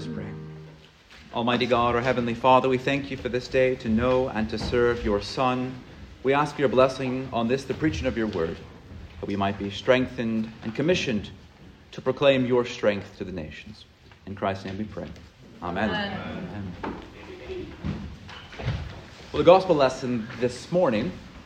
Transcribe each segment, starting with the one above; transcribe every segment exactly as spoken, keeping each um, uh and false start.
us pray. Almighty God, our Heavenly Father, we thank you for this day to know and to serve your Son. We ask your blessing on this, the preaching of your word, that we might be strengthened and commissioned to proclaim your strength to the nations. In Christ's name we pray. Amen. Amen. Amen. Well, the gospel lesson this morning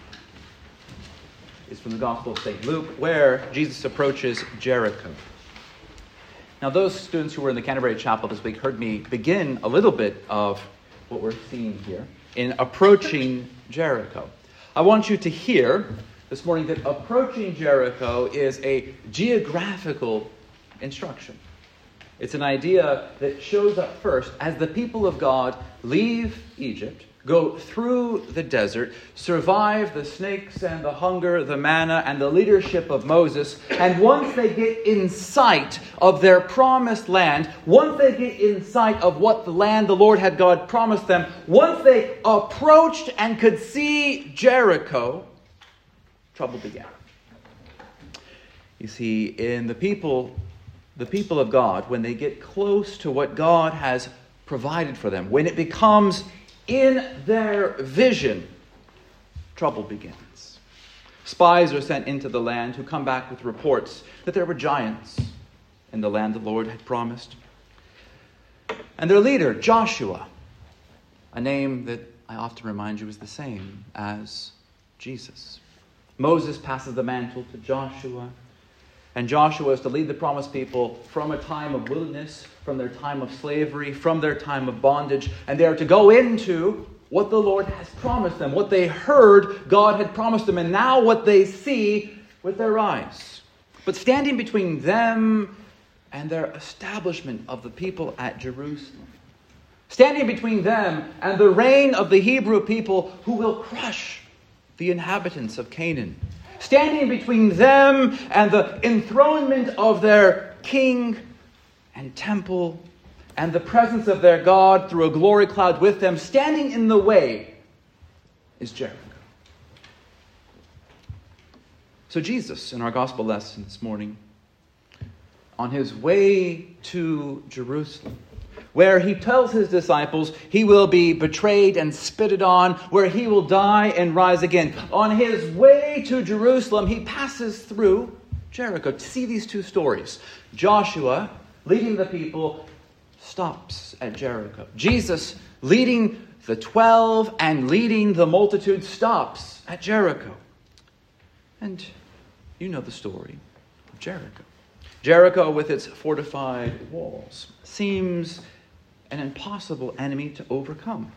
is from the Gospel of Saint Luke, where Jesus approaches Jericho. Now, those students who were in the Canterbury Chapel this week heard me begin a little bit of what we're seeing here in approaching Jericho. I want you to hear this morning that approaching Jericho is a geographical instruction. It's an idea that shows up first as the people of God leave Egypt, go through the desert, survive the snakes and the hunger, the manna, and the leadership of Moses. And once they get in sight of their promised land, once they get in sight of what the land the Lord had God promised them, once they approached and could see Jericho, trouble began. You see, in the people, the people of God, when they get close to what God has provided for them, when it becomes in their vision, trouble begins. Spies are sent into the land who come back with reports that there were giants in the land the Lord had promised. And their leader, Joshua, a name that I often remind you is the same as Jesus. Moses passes the mantle to Joshua, and Joshua is to lead the promised people from a time of wilderness, from their time of slavery, from their time of bondage, and they are to go into what the Lord has promised them, what they heard God had promised them, and now what they see with their eyes. But standing between them and their establishment of the people at Jerusalem, standing between them and the reign of the Hebrew people who will crush the inhabitants of Canaan, standing between them and the enthronement of their king and temple and the presence of their God through a glory cloud with them, standing in the way is Jericho. So Jesus, in our gospel lesson this morning, on his way to Jerusalem, where he tells his disciples he will be betrayed and spitted on, where he will die and rise again. On his way to Jerusalem, he passes through Jericho. To see these two stories, Joshua, leading the people, stops at Jericho. Jesus, leading the twelve and leading the multitude, stops at Jericho. And you know the story of Jericho. Jericho, with its fortified walls, seems an impossible enemy to overcome.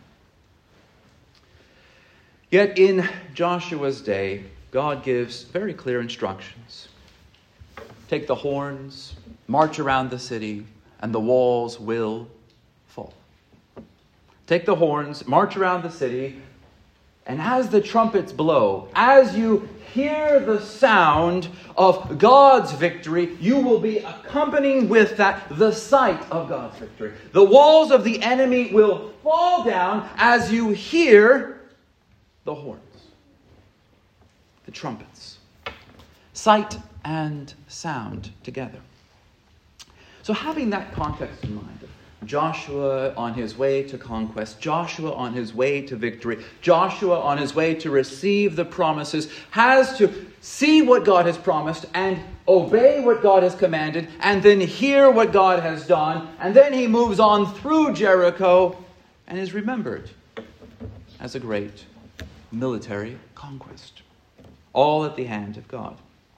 Yet in Joshua's day, God gives very clear instructions. Take the horns, march around the city, and the walls will fall. Take the horns, march around the city, and as the trumpets blow, as you hear the sound of God's victory, you will be accompanying with that the sight of God's victory. The walls of the enemy will fall down as you hear the horns, the trumpets. Sight and sound together. So having that context in mind, Joshua on his way to conquest, Joshua on his way to victory, Joshua on his way to receive the promises, has to see what God has promised and obey what God has commanded, and then hear what God has done, and then he moves on through Jericho and is remembered as a great military conquest, all at the hand of God.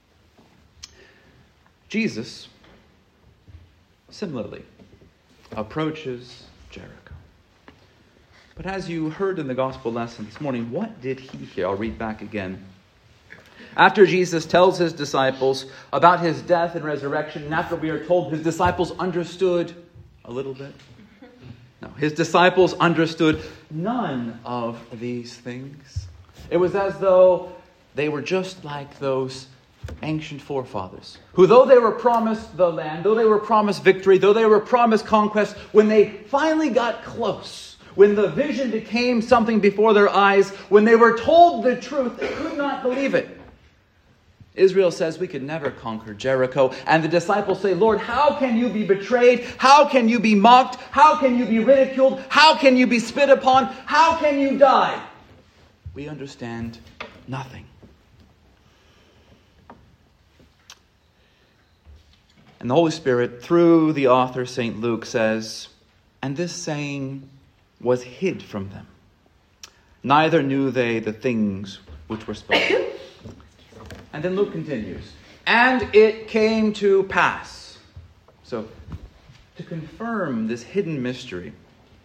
Jesus, similarly, approaches Jericho. But as you heard in the gospel lesson this morning, what did he hear? I'll read back again. After Jesus tells his disciples about his death and resurrection, and after we are told his disciples understood a little bit. No, his disciples understood none of these things. It was as though they were just like those ancient forefathers, who though they were promised the land, though they were promised victory, though they were promised conquest, when they finally got close, when the vision became something before their eyes, when they were told the truth, they could not believe it. Israel says we could never conquer Jericho. And the disciples say, Lord, how can you be betrayed? How can you be mocked? How can you be ridiculed? How can you be spit upon? How can you die? We understand nothing. And the Holy Spirit, through the author, Saint Luke, says, and this saying was hid from them. Neither knew they the things which were spoken. And then Luke continues, and it came to pass. So, to confirm this hidden mystery,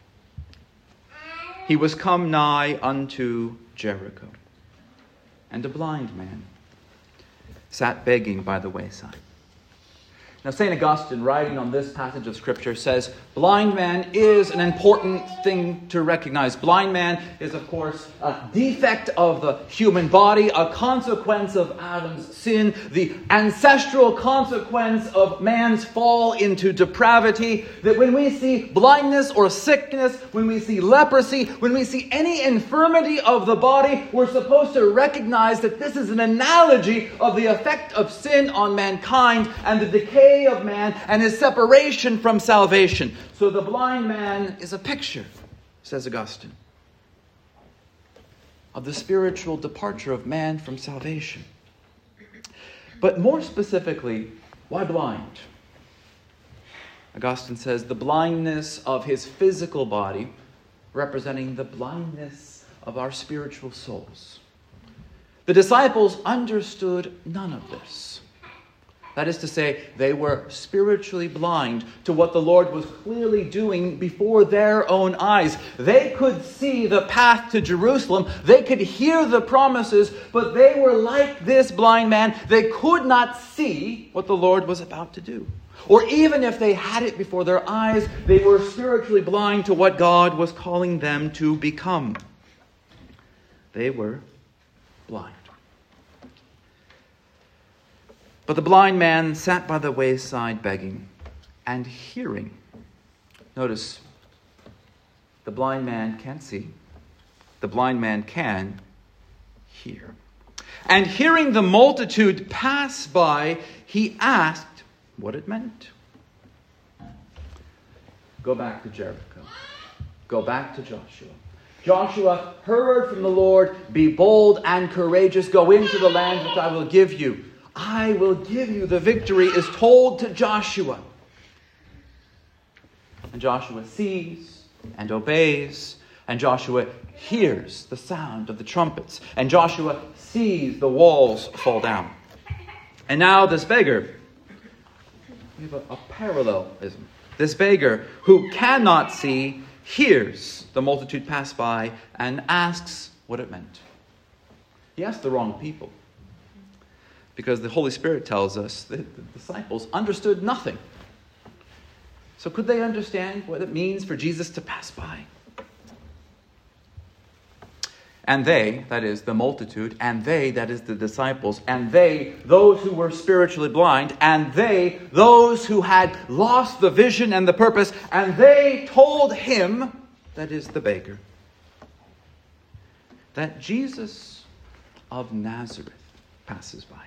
he was come nigh unto Jericho, and a blind man sat begging by the wayside. Now, Saint Augustine, writing on this passage of Scripture, says, blind man is an important thing to recognize. Blind man is, of course, a defect of the human body, a consequence of Adam's sin, the ancestral consequence of man's fall into depravity. That when we see blindness or sickness, when we see leprosy, when we see any infirmity of the body, we're supposed to recognize that this is an analogy of the effect of sin on mankind and the decay of man and his separation from salvation. So the blind man is a picture, says Augustine, of the spiritual departure of man from salvation. But more specifically, why blind? Augustine says the blindness of his physical body representing the blindness of our spiritual souls. The disciples understood none of this. That is to say, they were spiritually blind to what the Lord was clearly doing before their own eyes. They could see the path to Jerusalem. They could hear the promises, but they were like this blind man. They could not see what the Lord was about to do. Or even if they had it before their eyes, they were spiritually blind to what God was calling them to become. They were blind. But the blind man sat by the wayside begging and hearing. Notice, the blind man can't see. The blind man can hear. And hearing the multitude pass by, he asked what it meant. Go back to Jericho. Go back to Joshua. Joshua heard from the Lord, be bold and courageous. Go into the land which I will give you. I will give you the victory is told to Joshua. And Joshua sees and obeys. And Joshua hears the sound of the trumpets. And Joshua sees the walls fall down. And now this beggar, we have a, a parallelism. This beggar who cannot see hears the multitude pass by and asks what it meant. He asked the wrong people. Because the Holy Spirit tells us that the disciples understood nothing. So could they understand what it means for Jesus to pass by? And they, that is the multitude, and they, that is the disciples, and they, those who were spiritually blind, and they, those who had lost the vision and the purpose, and they told him, that is the beggar, that Jesus of Nazareth passes by.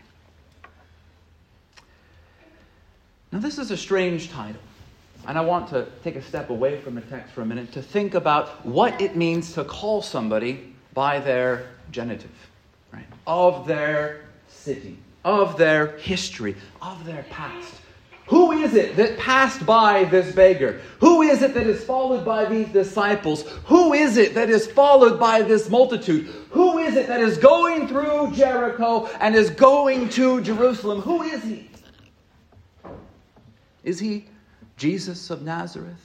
Now, this is a strange title, and I want to take a step away from the text for a minute to think about what it means to call somebody by their genitive, right? Of their city, of their history, of their past. Who is it that passed by this beggar? Who is it that is followed by these disciples? Who is it that is followed by this multitude? Who is it that is going through Jericho and is going to Jerusalem? Who is he? Is he Jesus of Nazareth?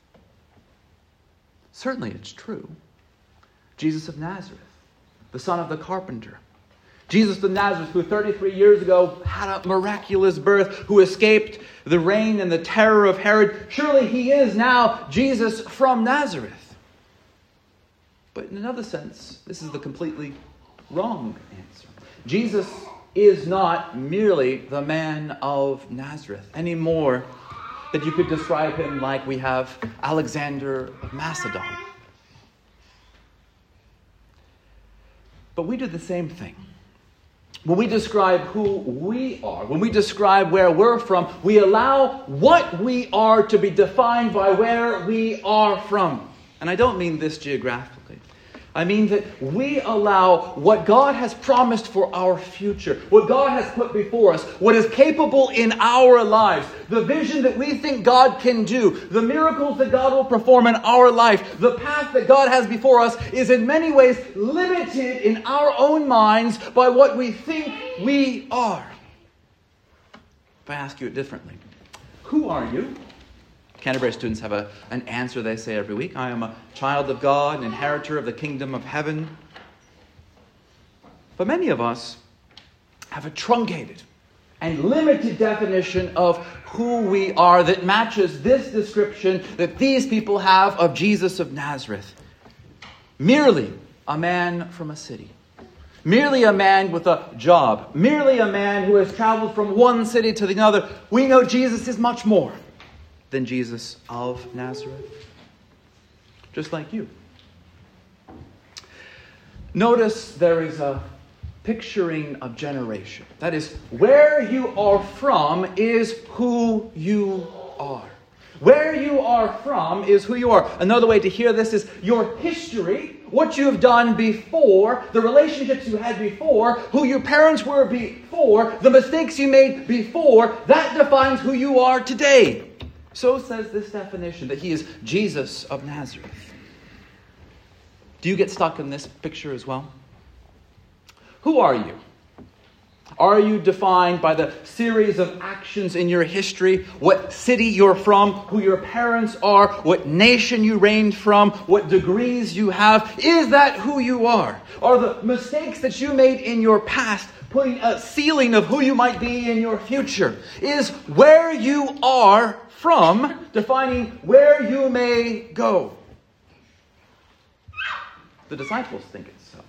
Certainly it's true. Jesus of Nazareth, the son of the carpenter. Jesus of Nazareth, who thirty-three years ago had a miraculous birth, who escaped the reign and the terror of Herod. Surely he is now Jesus from Nazareth. But in another sense, this is the completely wrong answer. Jesus is not merely the man of Nazareth any more that you could describe him like we have Alexander of Macedon. But we do the same thing. when we describe who we are, when we describe where we're from, we allow what we are to be defined by where we are from. And I don't mean this geographically. I mean that we allow what God has promised for our future, what God has put before us, what is capable in our lives, the vision that we think God can do, the miracles that God will perform in our life, the path that God has before us is in many ways limited in our own minds by what we think we are. If I ask you it differently, who are you? Canterbury students have a, an answer they say every week. I am a child of God, an inheritor of the kingdom of heaven. But many of us have a truncated and limited definition of who we are that matches this description that these people have of Jesus of Nazareth. Merely a man from a city. Merely a man with a job. Merely a man who has traveled from one city to the other. We know Jesus is much more than Jesus of Nazareth. Just like you. Notice there is a picturing of generation. That is, where you are from is who you are. Where you are from is who you are. Another way to hear this is your history, what you have done before, the relationships you had before, who your parents were before, the mistakes you made before, that defines who you are today. So says this definition, that he is Jesus of Nazareth. Do you get stuck in this picture as well? Who are you? Are you defined by the series of actions in your history? What city you're from? Who your parents are? What nation you reigned from? What degrees you have? Is that who you are? Are the mistakes that you made in your past putting a ceiling of who you might be in your future? Is where you are from defining where you may go? The disciples think it's so.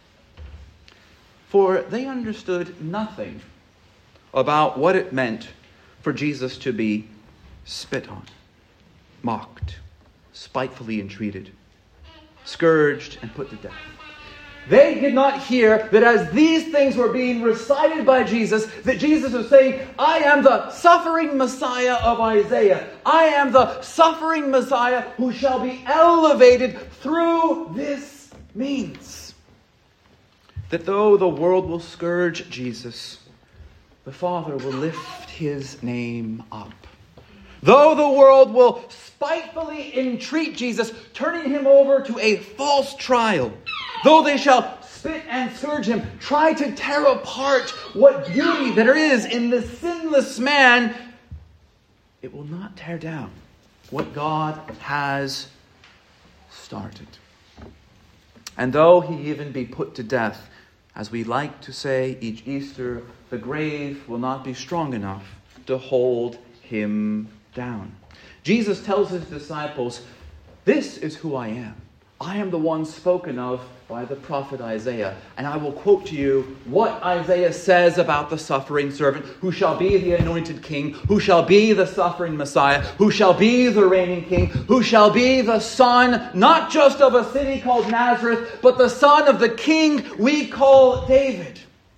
For they understood nothing about what it meant for Jesus to be spit on, mocked, spitefully entreated, scourged, and put to death. They did not hear that as these things were being recited by Jesus, that Jesus was saying, I am the suffering Messiah of Isaiah. I am the suffering Messiah who shall be elevated through this means. That though the world will scourge Jesus, the Father will lift his name up. Though the world will spitefully entreat Jesus, turning him over to a false trial, though they shall spit and scourge him, try to tear apart what beauty there is in the sinless man, it will not tear down what God has started. And though he even be put to death, as we like to say each Easter, the grave will not be strong enough to hold him down. Jesus tells his disciples, this is who I am. I am the one spoken of by the prophet Isaiah. And I will quote to you what Isaiah says about the suffering servant, who shall be the anointed king, who shall be the suffering Messiah, who shall be the reigning king, who shall be the son, not just of a city called Nazareth, but the son of the king we call David.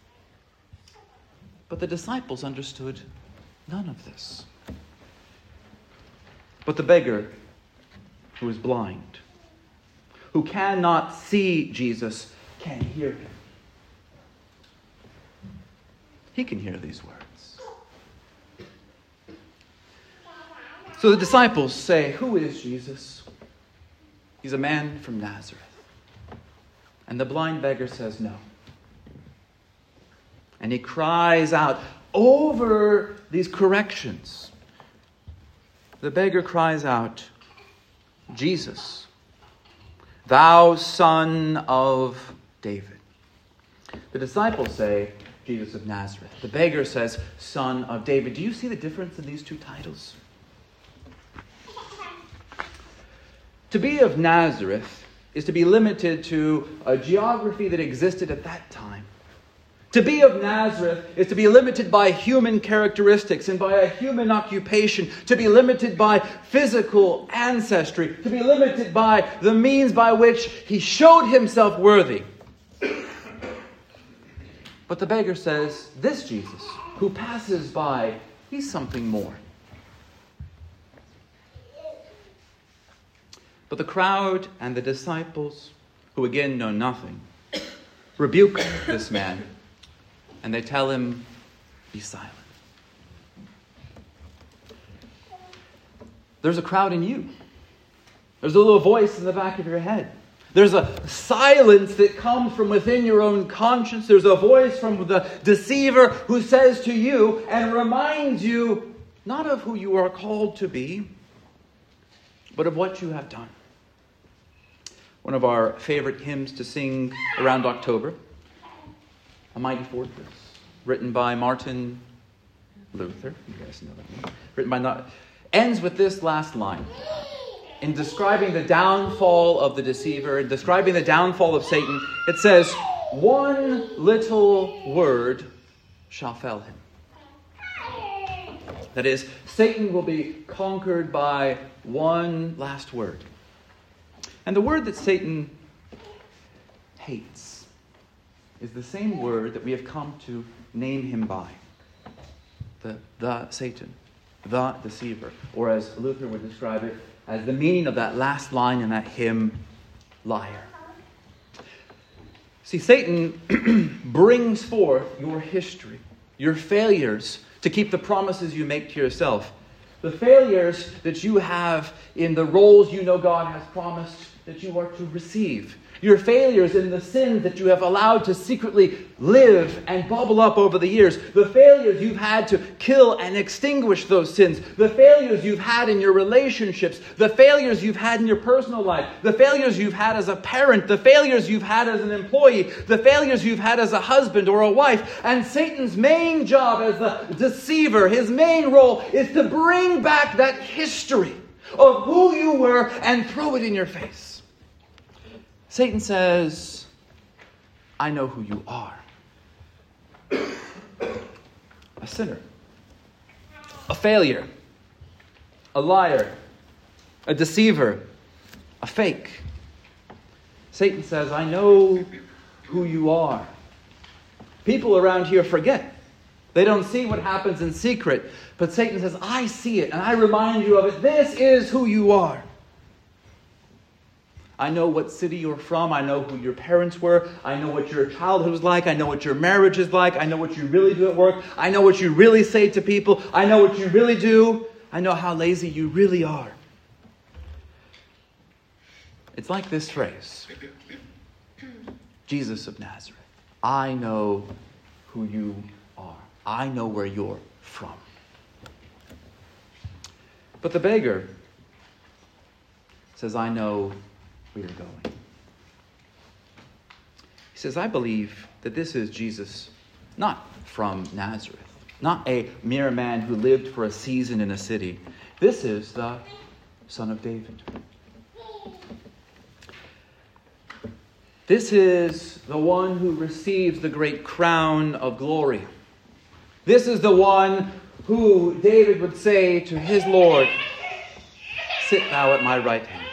But the disciples understood none of this. But the beggar who is blind, who cannot see Jesus, can hear him. He can hear these words. So the disciples say, who is Jesus? He's a man from Nazareth. And the blind beggar says no. And he cries out over these corrections. The beggar cries out, Jesus, thou son of David. The disciples say, Jesus of Nazareth. The beggar says, son of David. Do you see the difference in these two titles? To be of Nazareth is to be limited to a geography that existed at that time. To be of Nazareth is to be limited by human characteristics and by a human occupation. To be limited by physical ancestry. To be limited by the means by which he showed himself worthy. But But the beggar says, this Jesus, who passes by, he's something more. But the crowd and the disciples, who again know nothing, rebuke this man, and they tell him, be silent. There's a crowd in you. There's a little voice in the back of your head. There's a silence that comes from within your own conscience. There's a voice from the deceiver who says to you and reminds you not of who you are called to be, but of what you have done. One of our favorite hymns to sing around October, A Mighty Fortress, written by Martin Luther. You guys know that one. Written by not, ends with this last line. In describing the downfall of the deceiver, in describing the downfall of Satan, it says, one little word shall fell him. That is, Satan will be conquered by one last word. And the word that Satan hates is the same word that we have come to name him by. The, the Satan, the deceiver, or as Luther would describe it, as the meaning of that last line in that hymn, liar. See, Satan brings forth your history, your failures to keep the promises you make to yourself, the failures that you have in the roles you know God has promised that you are to receive, your failures in the sins that you have allowed to secretly live and bubble up over the years, the failures you've had to kill and extinguish those sins, the failures you've had in your relationships, the failures you've had in your personal life, the failures you've had as a parent, the failures you've had as an employee, the failures you've had as a husband or a wife. And Satan's main job as the deceiver, his main role is to bring back that history of who you were and throw it in your face. Satan says, I know who you are. A sinner. A failure. A liar. A deceiver. A fake. Satan says, I know who you are. People around here forget. They don't see what happens in secret. But Satan says, I see it and I remind you of it. This is who you are. I know what city you're from. I know who your parents were. I know what your childhood was like. I know what your marriage is like. I know what you really do at work. I know what you really say to people. I know what you really do. I know how lazy you really are. It's like this phrase. Jesus of Nazareth. I know who you are. I know where you're from. But the beggar says, I know where you're going. He says, I believe that this is Jesus, not from Nazareth, not a mere man who lived for a season in a city. This is the Son of David. This is the one who receives the great crown of glory. This is the one who David would say to his Lord, sit thou at my right hand.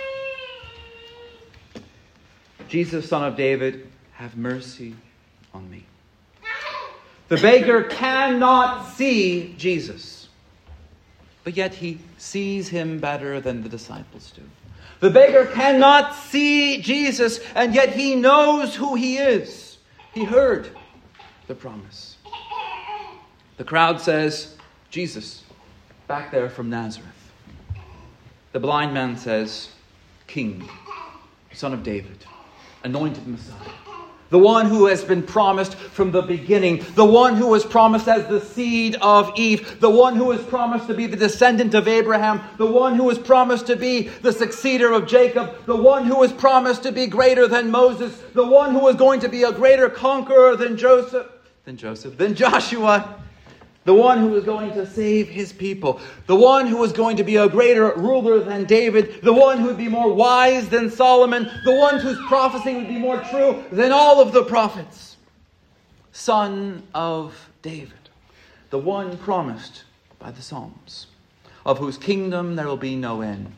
Jesus, Son of David, have mercy on me. The beggar cannot see Jesus, but yet he sees him better than the disciples do. The beggar cannot see Jesus, and yet he knows who he is. He heard the promise. The crowd says, Jesus, back there from Nazareth. The blind man says, King, Son of David, Anointed Messiah. The one who has been promised from the beginning. The one who was promised as the seed of Eve. The one who was promised to be the descendant of Abraham. The one who was promised to be the successor of Jacob. The one who was promised to be greater than Moses. The one who was going to be a greater conqueror than Joseph. Than Joseph. Than Joshua. The one who was going to save his people. The one who was going to be a greater ruler than David. The one who would be more wise than Solomon. The one whose prophecy would be more true than all of the prophets. Son of David. The one promised by the Psalms. Of whose kingdom there will be no end.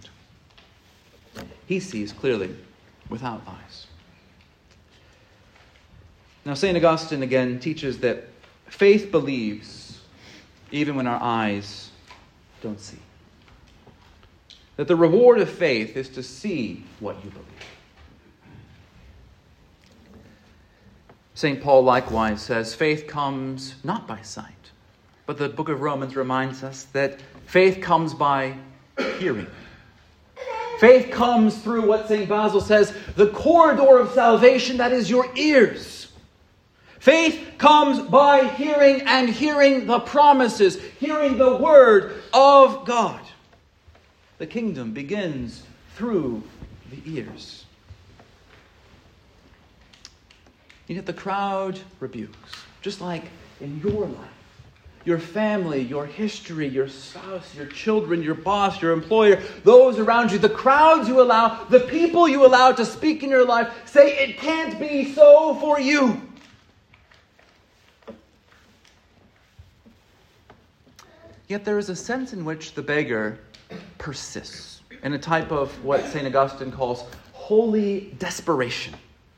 He sees clearly without eyes. Now, Saint Augustine again teaches that faith believes even when our eyes don't see. That the reward of faith is to see what you believe. Saint Paul likewise says faith comes not by sight, but the book of Romans reminds us that faith comes by hearing. Faith comes through what Saint Basil says, the corridor of salvation, that is your ears. Faith comes by hearing, and hearing the promises, hearing the word of God. The kingdom begins through the ears. And yet the crowd rebukes, just like in your life. Your family, your history, your spouse, your children, your boss, your employer, those around you, the crowds you allow, the people you allow to speak in your life, say it can't be so for you. Yet there is a sense in which the beggar persists in a type of what Saint Augustine calls holy desperation.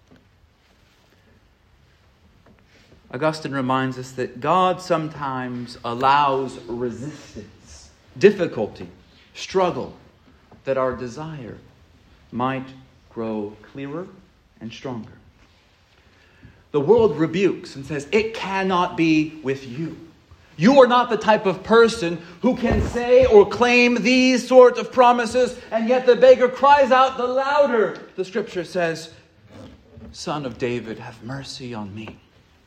Augustine reminds us that God sometimes allows resistance, difficulty, struggle, that our desire might grow clearer and stronger. The world rebukes and says, it cannot be with you. You are not the type of person who can say or claim these sort of promises, and yet the beggar cries out the louder. The scripture says, Son of David, have mercy on me.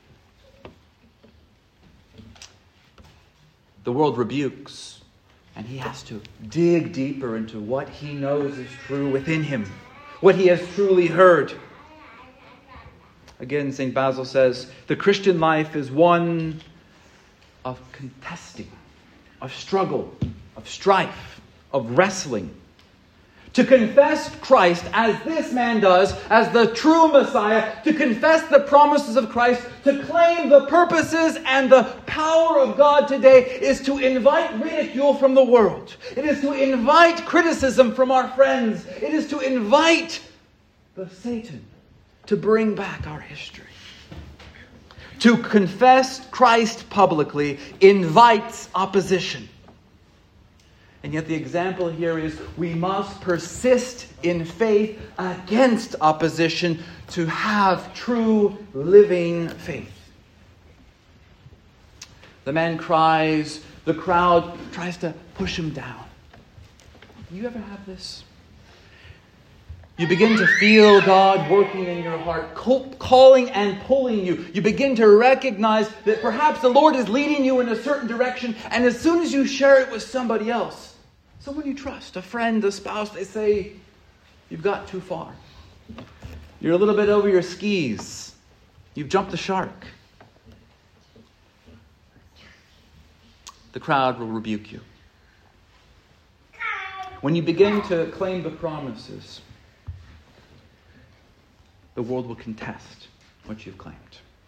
The world rebukes, and he has to dig deeper into what he knows is true within him, what he has truly heard. Again, Saint Basil says, the Christian life is one of contesting, of struggle, of strife, of wrestling. To confess Christ as this man does, as the true Messiah, to confess the promises of Christ, to claim the purposes and the power of God today is to invite ridicule from the world. It is to invite criticism from our friends. It is to invite the Satan to bring back our history. To confess Christ publicly invites opposition. And yet the example here is we must persist in faith against opposition to have true living faith. The man cries, the crowd tries to push him down. You ever have this? You begin to feel God working in your heart, calling and pulling you. You begin to recognize that perhaps the Lord is leading you in a certain direction, and as soon as you share it with somebody else, someone you trust, a friend, a spouse, they say, you've got too far. You're a little bit over your skis. You've jumped the shark. The crowd will rebuke you. When you begin to claim the promises, the world will contest what you've claimed.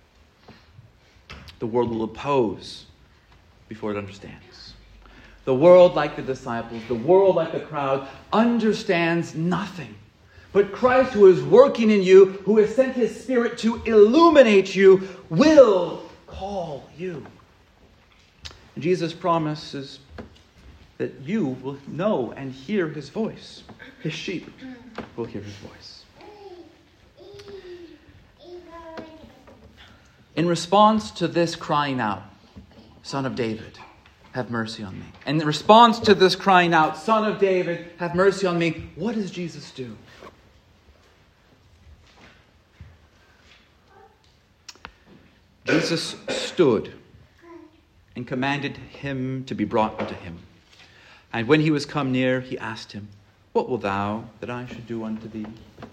The world will oppose before it understands. The world, like the disciples, the world, like the crowd, understands nothing. But Christ, who is working in you, who has sent his Spirit to illuminate you, will call you. And Jesus promises that you will know and hear his voice. His sheep will hear his voice. In response to this crying out, Son of David, have mercy on me. And in response to this crying out, Son of David, have mercy on me, what does Jesus do? Jesus stood and commanded him to be brought unto him. And when he was come near, he asked him, what wilt thou that I should do unto thee?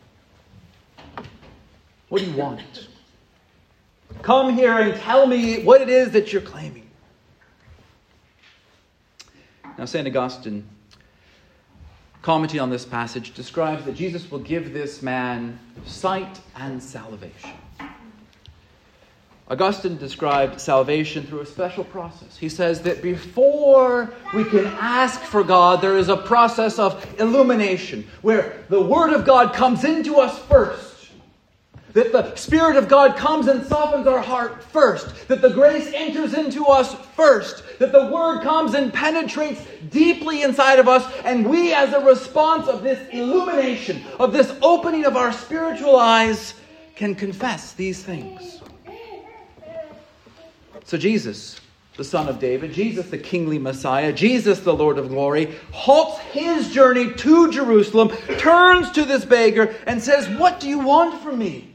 What do you want? Come here and tell me what it is that you're claiming. Now, Saint Augustine, commenting on this passage, describes that Jesus will give this man sight and salvation. Augustine described salvation through a special process. He says that before we can ask for God, there is a process of illumination, where the Word of God comes into us first. that the Spirit of God comes and softens our heart first, that the grace enters into us first, that the Word comes and penetrates deeply inside of us, and we, as a response of this illumination, of this opening of our spiritual eyes, can confess these things. So Jesus, the Son of David, Jesus, the kingly Messiah, Jesus, the Lord of glory, halts his journey to Jerusalem, turns to this beggar and says, "What do you want from me?"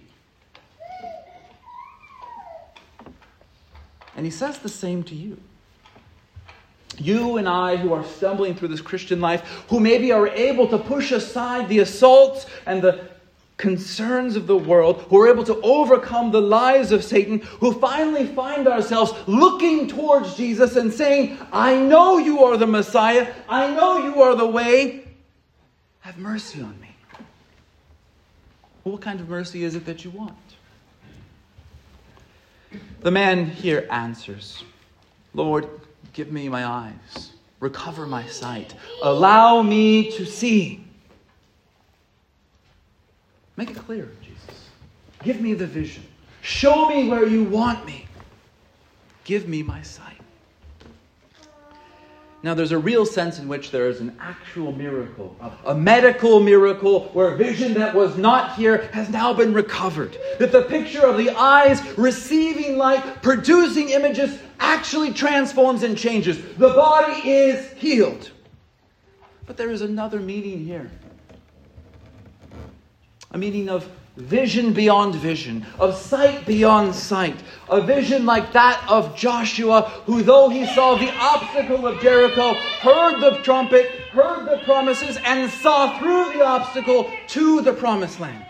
And he says the same to you. You and I, who are stumbling through this Christian life, who maybe are able to push aside the assaults and the concerns of the world, who are able to overcome the lies of Satan, who finally find ourselves looking towards Jesus and saying, "I know you are the Messiah. I know you are the way. Have mercy on me." Well, what kind of mercy is it that you want? The man here answers, "Lord, give me my eyes. Recover my sight. Allow me to see." Make it clear, Jesus. Give me the vision. Show me where you want me. Give me my sight. Now, there's a real sense in which there is an actual miracle, a, a medical miracle where vision that was not here has now been recovered. That the picture of the eyes receiving light, producing images, actually transforms and changes. The body is healed. But there is another meaning here. A meaning of vision beyond vision, of sight beyond sight. A vision like that of Joshua, who though he saw the obstacle of Jericho, heard the trumpet, heard the promises, and saw through the obstacle to the promised land.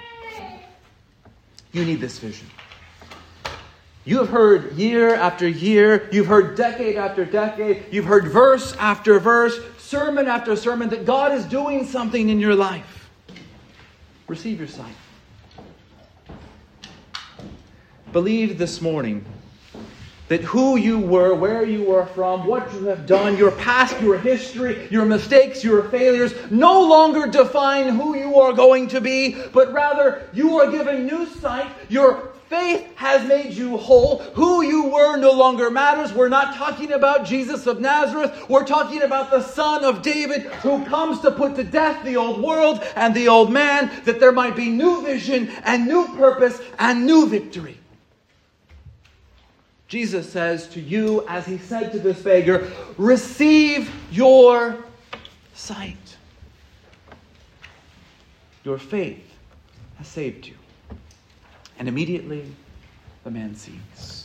You need this vision. You have heard year after year, you've heard decade after decade, you've heard verse after verse, sermon after sermon, that God is doing something in your life. Receive your sight. Believe this morning that who you were, where you were from, what you have done, your past, your history, your mistakes, your failures, no longer define who you are going to be, but rather you are given new sight. Your faith has made you whole. Who you were no longer matters. We're not talking about Jesus of Nazareth. We're talking about the Son of David who comes to put to death the old world and the old man, that there might be new vision and new purpose and new victory. Jesus says to you, as he said to this beggar, receive your sight. Your faith has saved you. And immediately the man sees.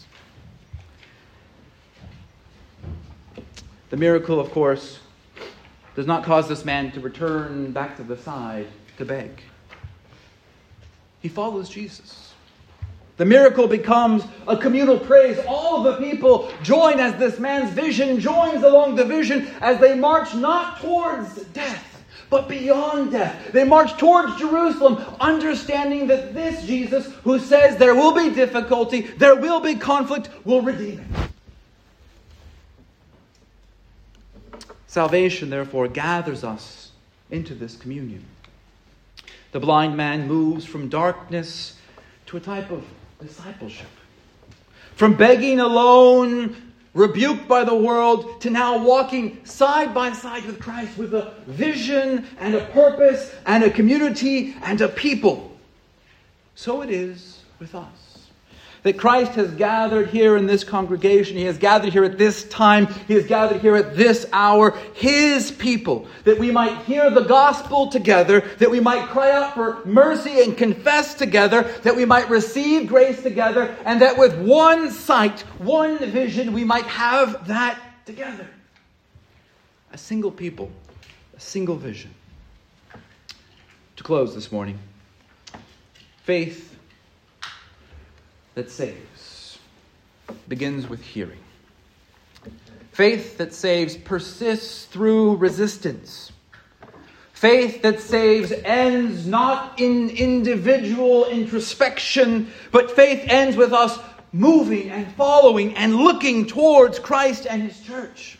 The miracle, of course, does not cause this man to return back to the side to beg. He follows Jesus. The miracle becomes a communal praise. All of the people join as this man's vision joins along the vision as they march not towards death, but beyond death. They march towards Jerusalem, understanding that this Jesus, who says there will be difficulty, there will be conflict, will redeem it. Salvation, therefore, gathers us into this communion. The blind man moves from darkness to a type of discipleship. From begging alone, rebuked by the world, to now walking side by side with Christ with a vision and a purpose and a community and a people. So it is with us. That Christ has gathered here in this congregation. He has gathered here at this time. He has gathered here at this hour. His people. That we might hear the gospel together. That we might cry out for mercy and confess together. That we might receive grace together. And that with one sight, one vision, we might have that together. A single people. A single vision. To close this morning. Faith that saves begins with hearing. Faith that saves persists through resistance. Faith that saves ends not in individual introspection, but faith ends with us moving and following and looking towards Christ and His church.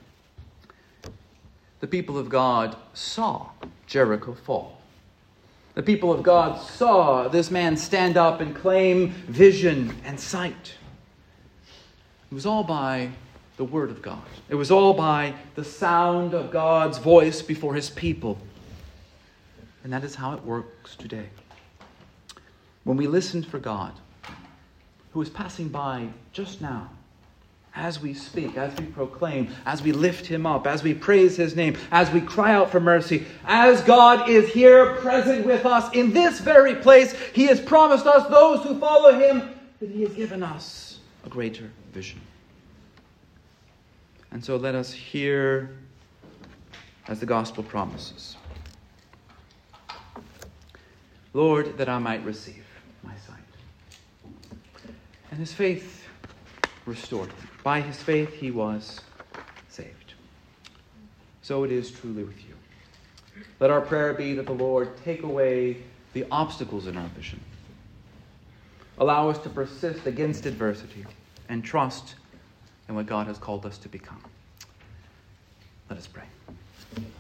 The people of God saw Jericho fall. The people of God saw this man stand up and claim vision and sight. It was all by the word of God. It was all by the sound of God's voice before his people. And that is how it works today. When we listen for God, who is passing by just now, as we speak, as we proclaim, as we lift him up, as we praise his name, as we cry out for mercy, as God is here present with us in this very place, he has promised us, those who follow him, that he has given us a greater vision. And so let us hear as the gospel promises. Lord, that I might receive my sight. And his faith restored him. By his faith he was saved. So it is truly with you. Let our prayer be that the Lord take away the obstacles in our vision. Allow us to persist against adversity and trust in what God has called us to become. Let us pray.